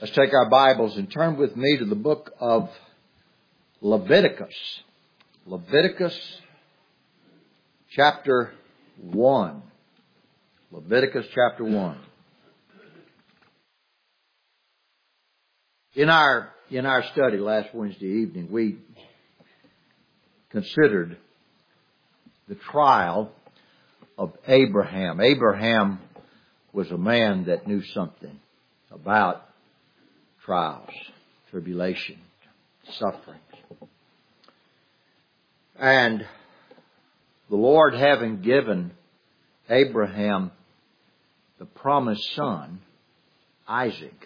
Let's take our Bibles and turn with me to the book of Leviticus. Leviticus chapter 1. Leviticus chapter 1. In our study last Wednesday evening, we considered the trial of Abraham. Abraham was a man that knew something about trials, tribulation, sufferings. And the Lord, having given Abraham the promised son, Isaac,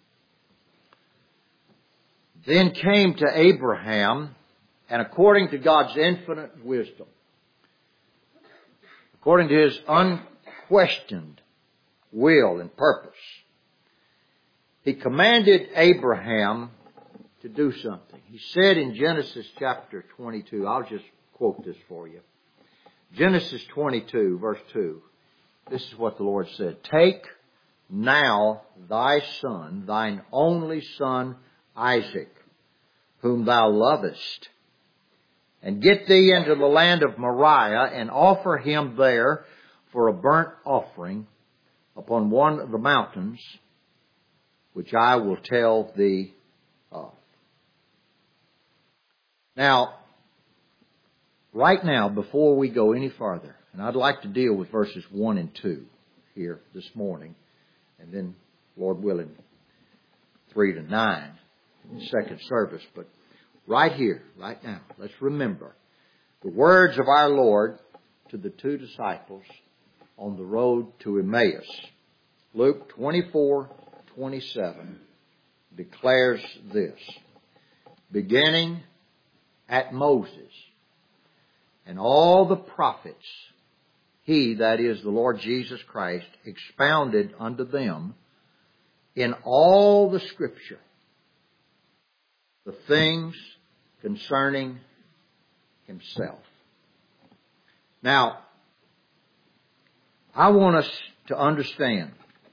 then came to Abraham, and according to God's infinite wisdom, according to His unquestioned will and purpose, He commanded Abraham to do something. He said in Genesis chapter 22, I'll just quote this for you. Genesis 22, verse 2. This is what the Lord said. Take now thy son, thine only son Isaac, whom thou lovest, and get thee into the land of Moriah, and offer him there for a burnt offering upon one of the mountains, which I will tell thee of. Now, right now, before we go any farther, and I'd like to deal with verses 1 and 2 here this morning, and then, Lord willing, 3 to 9 in the second service. But right here, right now, let's remember the words of our Lord to the two disciples on the road to Emmaus. Luke 24:27 declares this: beginning at Moses and all the prophets, He, that is the Lord Jesus Christ, expounded unto them in all the Scripture the things concerning Himself. Now, I want us to understand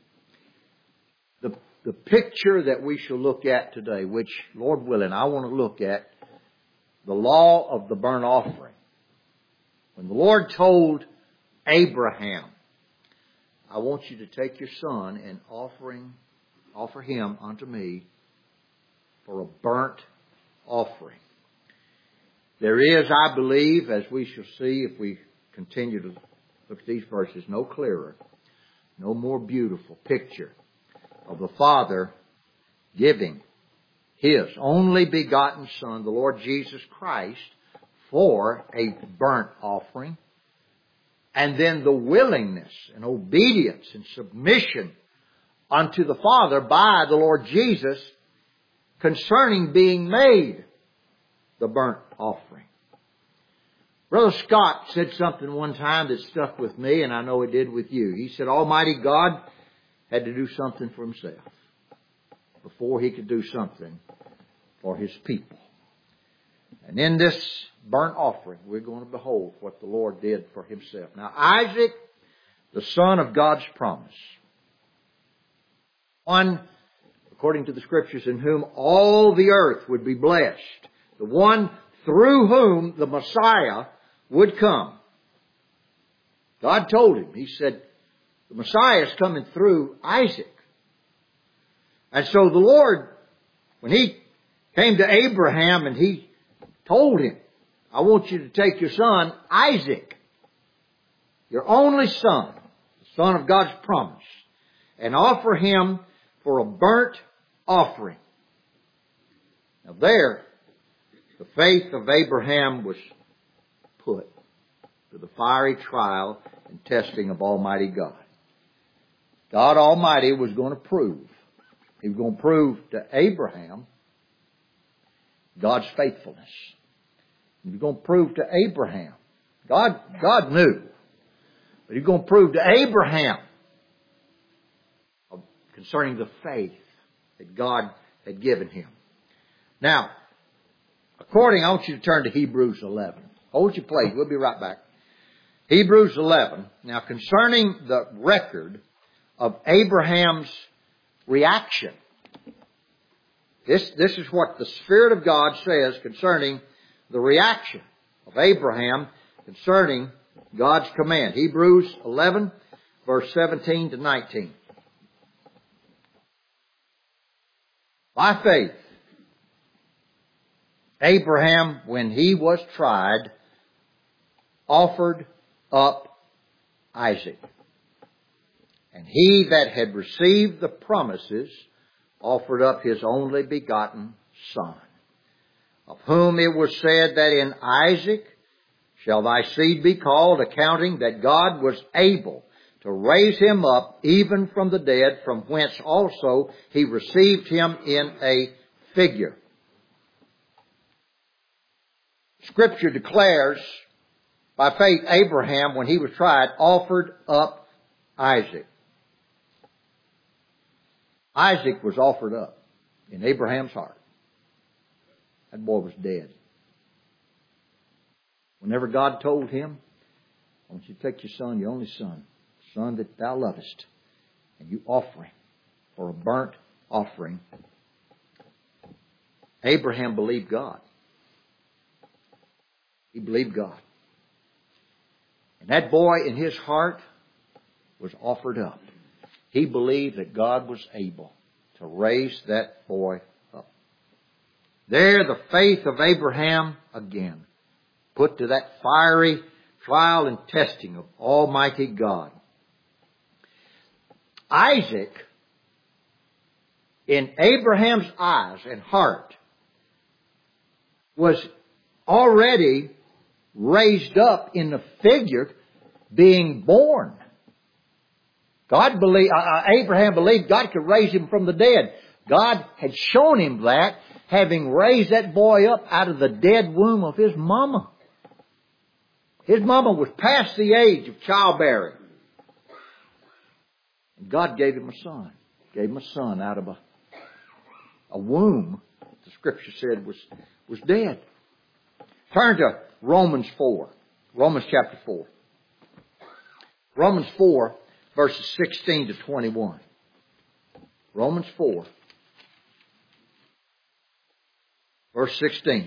the picture that we shall look at today, which, Lord willing, I want to look at the law of the burnt offering. When the Lord told Abraham, I want you to take your son and offer him unto me for a burnt offering. There is, I believe, as we shall see if we continue to look at these verses, no clearer, no more beautiful picture of the Father giving His only begotten Son, the Lord Jesus Christ, for a burnt offering, and then the willingness and obedience and submission unto the Father by the Lord Jesus concerning being made the burnt offering. Brother Scott said something one time that stuck with me, and I know it did with you. He said Almighty God had to do something for Himself before He could do something for His people. And in this burnt offering, we're going to behold what the Lord did for Himself. Now, Isaac, the son of God's promise, one, according to the Scriptures, in whom all the earth would be blessed, the one through whom the Messiah would come. God told him, He said, the Messiah is coming through Isaac. And so the Lord, when He came to Abraham and He told him, I want you to take your son, Isaac, your only son, the son of God's promise, and offer him for a burnt offering. Now there, the faith of Abraham was put to the fiery trial and testing of Almighty God. God Almighty was going to prove. He was going to prove to Abraham God's faithfulness. He was going to prove to Abraham. God knew. But He was going to prove to Abraham concerning the faith that God had given him. Now, I want you to turn to Hebrews 11. Hold your place. We'll be right back. Hebrews 11. Now, concerning the record of Abraham's reaction This is what the Spirit of God says concerning the reaction of Abraham concerning God's command. Hebrews 11, verse 17 to 19. By faith, Abraham, when he was tried, offered up Isaac. And he that had received the promises offered up his only begotten Son, of whom it was said that in Isaac shall thy seed be called, accounting that God was able to raise him up even from the dead, from whence also he received him in a figure. Scripture declares, by faith Abraham, when he was tried, offered up Isaac. Isaac was offered up in Abraham's heart. That boy was dead. Whenever God told him, I want you to take your son, your only son, the son that thou lovest, and you offer him for a burnt offering, Abraham believed God. He believed God. And that boy in his heart was offered up. He believed that God was able to raise that boy up. There, the faith of Abraham again put to that fiery trial and testing of Almighty God. Isaac, in Abraham's eyes and heart, was already raised up in the figure being born. Abraham believed God could raise him from the dead. God had shown him that, having raised that boy up out of the dead womb of his mama. His mama was past the age of childbearing. God gave him a son. Gave him a son out of a womb the Scripture said was dead. Turn to Romans 4. Romans chapter 4. Romans 4, verses 16 to 21. Romans 4, verse 16.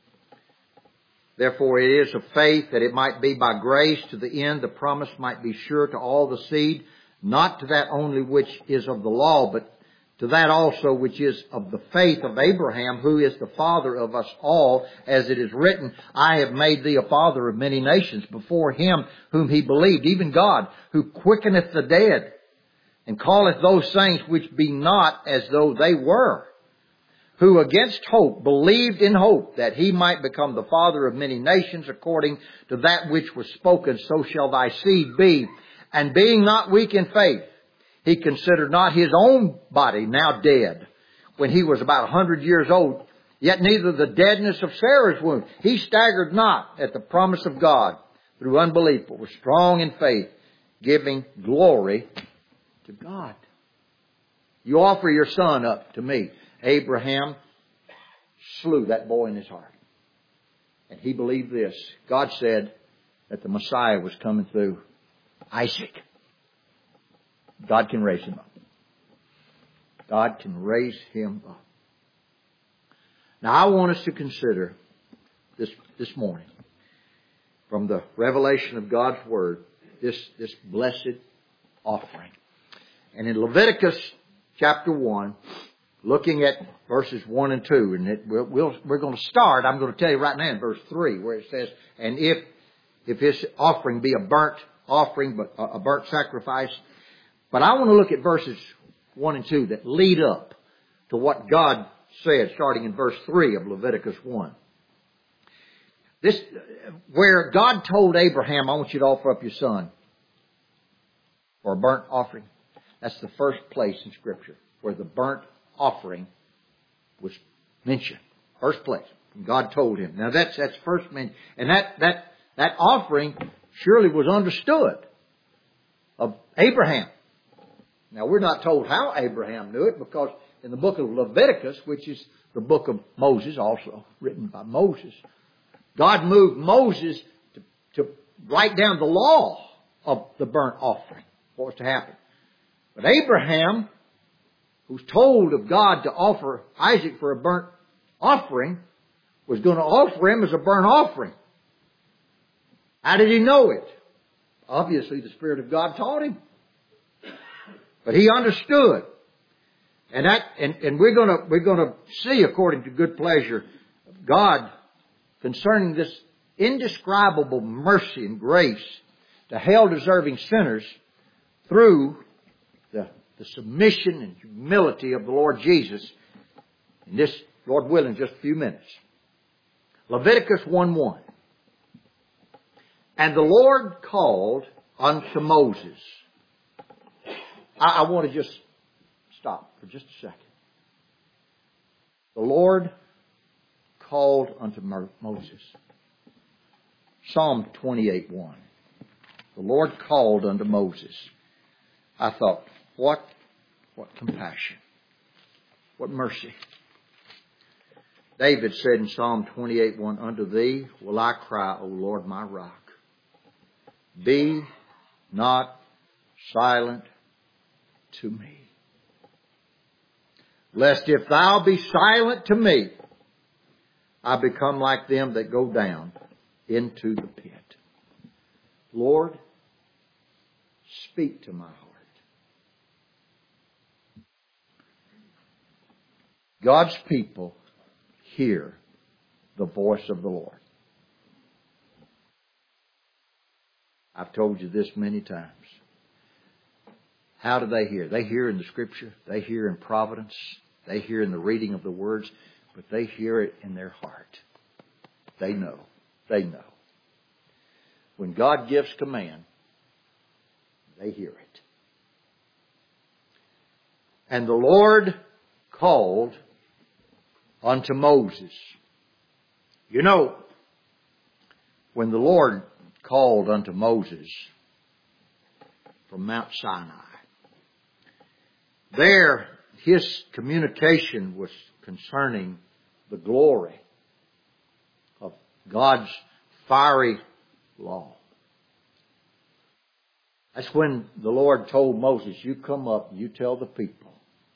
Therefore it is of faith that it might be by grace to the end the promise might be sure to all the seed, not to that only which is of the law, but to that also which is of the faith of Abraham, who is the father of us all, as it is written, I have made thee a father of many nations before him whom he believed, even God, who quickeneth the dead, and calleth those things which be not as though they were, who against hope believed in hope that he might become the father of many nations, according to that which was spoken, so shall thy seed be. And being not weak in faith, he considered not his own body now dead, when he was about 100 years old, yet neither the deadness of Sarah's womb. He staggered not at the promise of God through unbelief, but was strong in faith, giving glory to God. You offer your son up to me. Abraham slew that boy in his heart. And he believed this. God said that the Messiah was coming through Isaac. God can raise him up. God can raise him up. Now I want us to consider this morning, from the revelation of God's Word, this blessed offering. And in Leviticus chapter 1, looking at verses 1 and 2, and we're going to start, I'm going to tell you right now in verse 3, where it says, and if his offering be a burnt offering, but a burnt sacrifice. But I want to look at verses 1 and 2 that lead up to what God said, starting in verse 3 of Leviticus 1. This, where God told Abraham, I want you to offer up your son for a burnt offering. That's the first place in Scripture where the burnt offering was mentioned. First place. God told him. Now that's first mentioned. And that offering surely was understood of Abraham. Now we're not told how Abraham knew it, because in the book of Leviticus, which is the book of Moses, also written by Moses, God moved Moses to write down the law of the burnt offering, what was to happen. But Abraham, who's told of God to offer Isaac for a burnt offering, was going to offer him as a burnt offering. How did he know it? Obviously, the Spirit of God taught him. But he understood. And we're gonna see, according to good pleasure of God, concerning this indescribable mercy and grace to hell-deserving sinners through the submission and humility of the Lord Jesus. In this, Lord willing, just a few minutes. Leviticus 1:1. And the Lord called unto Moses. I want to just stop for just a second. The Lord called unto Moses. Psalm 28:1. The Lord called unto Moses. I thought, what compassion. What mercy. David said in Psalm 28:1, unto thee will I cry, O Lord, my rock. Be not silent to me. Lest if thou be silent to me, I become like them that go down into the pit. Lord, speak to my heart. God's people hear the voice of the Lord. I've told you this many times. How do they hear? They hear in the Scripture. They hear in providence. They hear in the reading of the words. But they hear it in their heart. They know. They know. When God gives command, they hear it. And the Lord called unto Moses. You know, when the Lord called unto Moses from Mount Sinai, there his communication was concerning the glory of God's fiery law. That's when the Lord told Moses, you come up and you tell the people.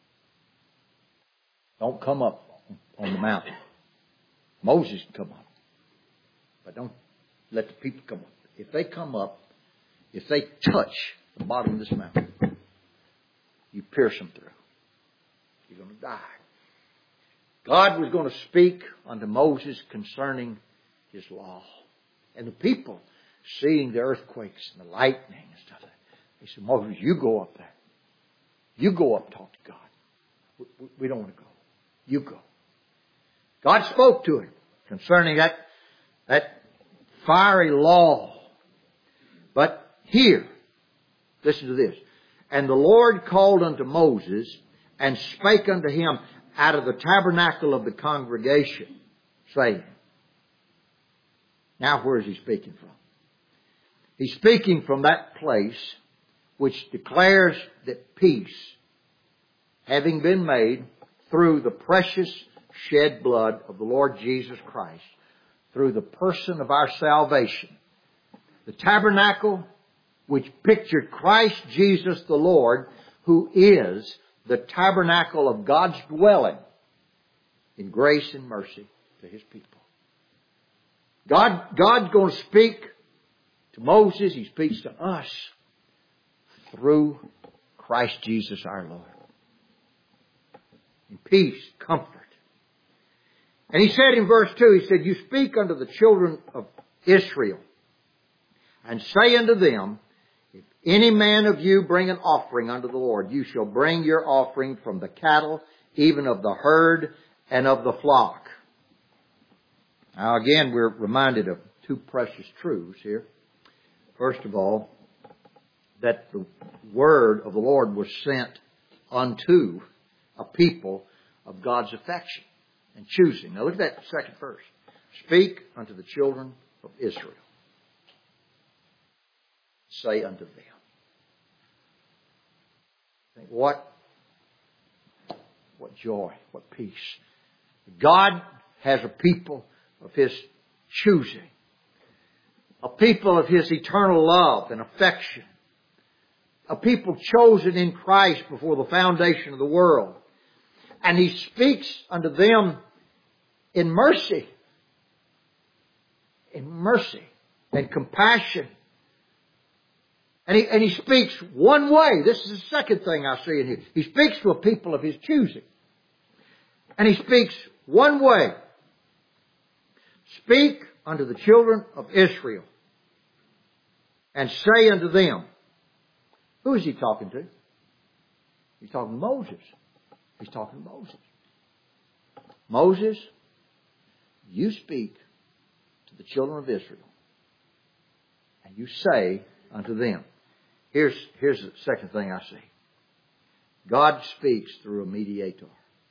Don't come up on the mountain. Moses can come up. But don't let the people come up. If they come up, if they touch the bottom of this mountain, you pierce them through. You're going to die. God was going to speak unto Moses concerning His law. And the people, seeing the earthquakes and the lightning and stuff, they said, Moses, you go up there. You go up and talk to God. We don't want to go. You go. God spoke to him concerning that fiery law. But here, listen to this. And the Lord called unto Moses and spake unto him out of the tabernacle of the congregation, saying. Now where is he speaking from? He's speaking from that place which declares that peace, having been made through the precious shed blood of the Lord Jesus Christ, through the person of our salvation. The tabernacle which pictured Christ Jesus the Lord, who is the tabernacle of God's dwelling in grace and mercy to His people. God's going to speak to Moses. He speaks to us through Christ Jesus our Lord. In peace, comfort. And He said in verse 2, He said, you speak unto the children of Israel and say unto them, if any man of you bring an offering unto the Lord, you shall bring your offering from the cattle, even of the herd and of the flock. Now again, we're reminded of two precious truths here. First of all, that the word of the Lord was sent unto a people of God's affection and choosing. Now look at that second verse. Speak unto the children of Israel. Say unto them. Think what joy, what peace. God has a people of His choosing. A people of His eternal love and affection. A people chosen in Christ before the foundation of the world. And He speaks unto them in mercy. In mercy and compassion. And he speaks one way. This is the second thing I see in here. He speaks to a people of His choosing. And He speaks one way. Speak unto the children of Israel and say unto them. Who is He talking to? He's talking to Moses. He's talking to Moses. Moses, you speak to the children of Israel and you say unto them. Here's the second thing I see. God speaks through a mediator.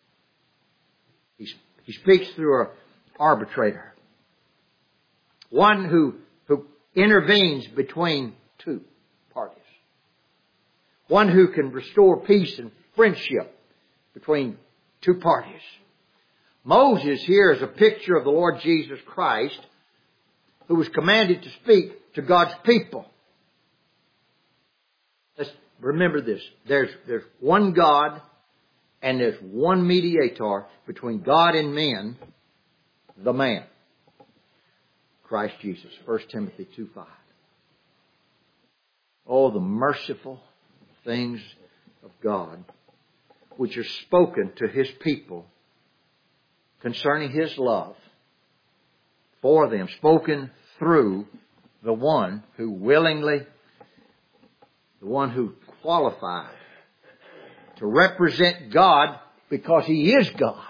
He speaks through an arbitrator. One who intervenes between two parties. One who can restore peace and friendship between two parties. Moses here is a picture of the Lord Jesus Christ, who was commanded to speak to God's people. Let's remember this. There's one God and there's one mediator between God and men, the man, Christ Jesus. 1 Timothy 2:5. Oh, the merciful things of God which are spoken to His people concerning His love for them, spoken through the one who willingly, the one who qualified to represent God because He is God,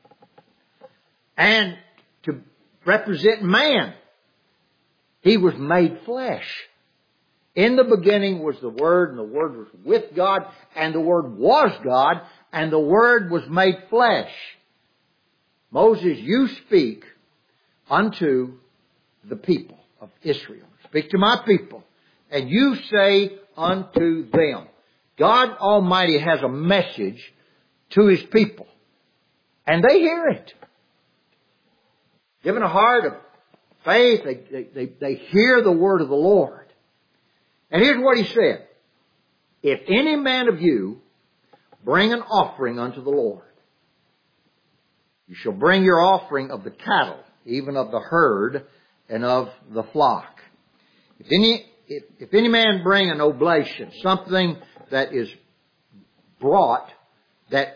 and to represent man. He was made flesh. In the beginning was the Word, and the Word was with God, and the Word was God, and the Word was made flesh. Moses, you speak unto the people of Israel. Speak to my people. And you say unto them. God Almighty has a message to His people. And they hear it. Given a heart of faith, they hear the word of the Lord. And here's what He said. If any man of you bring an offering unto the Lord, you shall bring your offering of the cattle, even of the herd, and of the flock. If any man bring an oblation, something that is brought that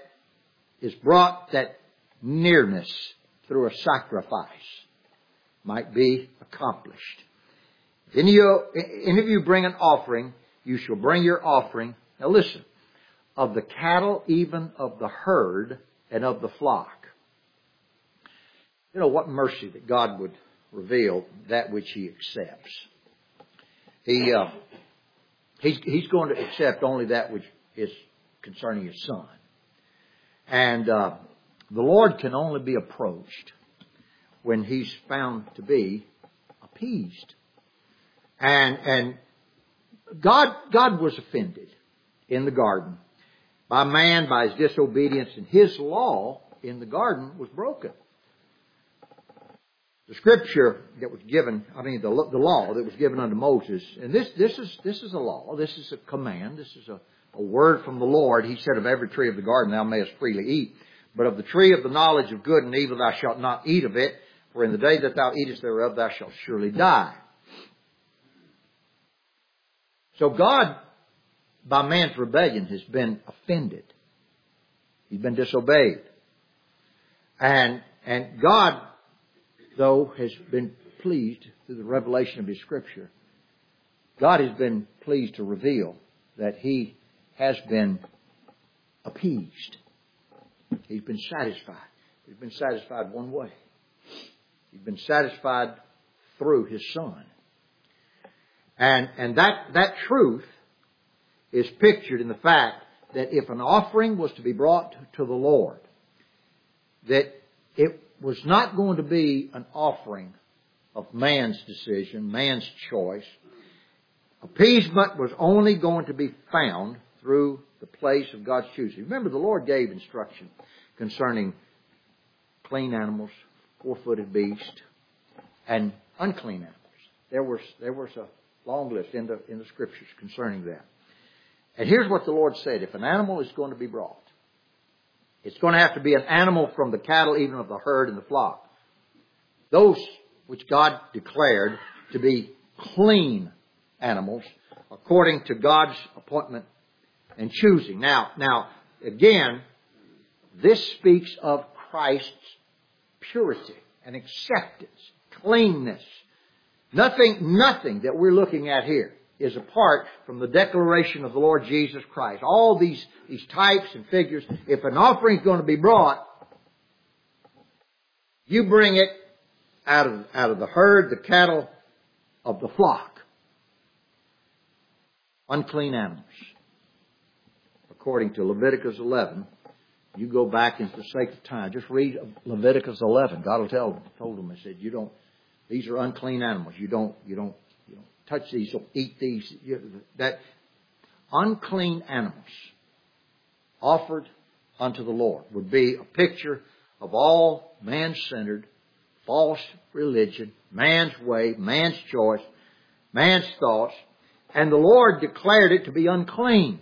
nearness through a sacrifice might be accomplished. If any of you bring an offering, you shall bring your offering. Now listen, of the cattle, even of the herd, and of the flock. You know, what mercy that God would reveal that which He accepts. He's going to accept only that which is concerning His Son. And the Lord can only be approached when He's found to be appeased. And God was offended in the garden by man, by his disobedience, and His law in the garden was broken. The scripture that was given, the law that was given unto Moses, and this is a law, this is a command, this is a word from the Lord. He said, of every tree of the garden thou mayest freely eat, but of the tree of the knowledge of good and evil thou shalt not eat of it, for in the day that thou eatest thereof thou shalt surely die. So God, by man's rebellion, has been offended. He's been disobeyed. And God, though, has been pleased through the revelation of His Scripture. God has been pleased to reveal that He has been appeased. He's been satisfied. He's been satisfied one way. He's been satisfied through His Son. And that truth is pictured in the fact that if an offering was to be brought to the Lord, that it was not going to be an offering of man's decision, man's choice. Appeasement was only going to be found through the place of God's choosing. Remember, the Lord gave instruction concerning clean animals, four-footed beasts, and unclean animals. There was a long list in the Scriptures concerning that. And here's what the Lord said. If an animal is going to be brought, It's going to have to be an animal from the cattle, even of the herd and the flock. Those which God declared to be clean animals according to God's appointment and choosing. Now, again, this speaks of Christ's purity and acceptance, cleanness. Nothing that we're looking at here is apart from the declaration of the Lord Jesus Christ. All these types and figures, if an offering is going to be brought, you bring it out of the herd, the cattle of the flock. Unclean animals. According to Leviticus 11, you go back into the sake of time. Just read Leviticus 11. God told them, He said, these are unclean animals. You don't touch these, don't eat these. That unclean animals offered unto the Lord would be a picture of all man-centered, false religion, man's way, man's choice, man's thoughts, and the Lord declared it to be unclean.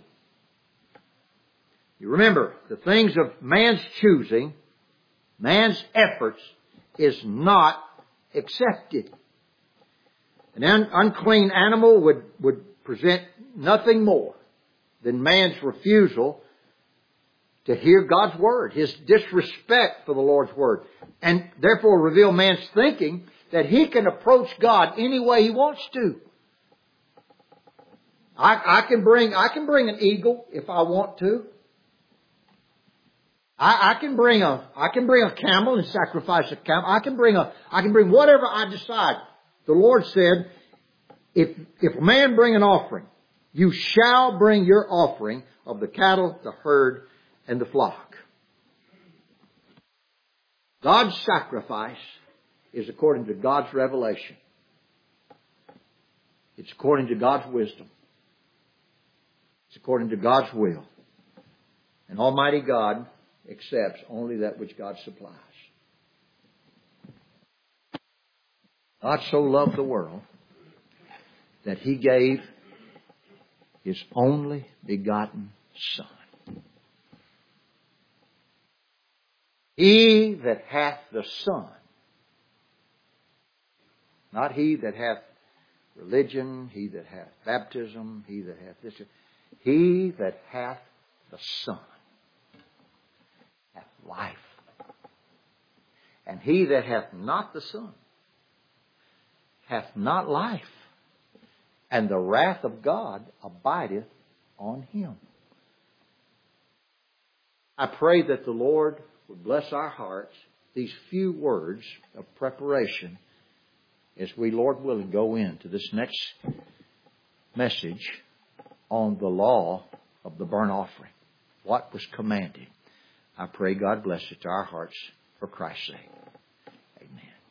You remember, the things of man's choosing, man's efforts, is not accepted. An unclean animal would present nothing more than man's refusal to hear God's Word, his disrespect for the Lord's Word, and therefore reveal man's thinking that he can approach God any way he wants to. I can bring an eagle if I want to. I can bring a camel and sacrifice a camel. I can bring whatever I decide. The Lord said, if a man bring an offering, you shall bring your offering of the cattle, the herd, and the flock. God's sacrifice is according to God's revelation. It's according to God's wisdom. It's according to God's will. And Almighty God accepts only that which God supplies. God so loved the world that He gave His only begotten Son. He that hath the Son, not he that hath religion, he that hath baptism, he that hath this, he that hath the Son hath life. And he that hath not the Son hath not life. And the wrath of God abideth on him. I pray that the Lord would bless our hearts, these few words of preparation, as we, Lord willing, go into this next message on the law of the burnt offering. What was commanded. I pray God bless it to our hearts for Christ's sake.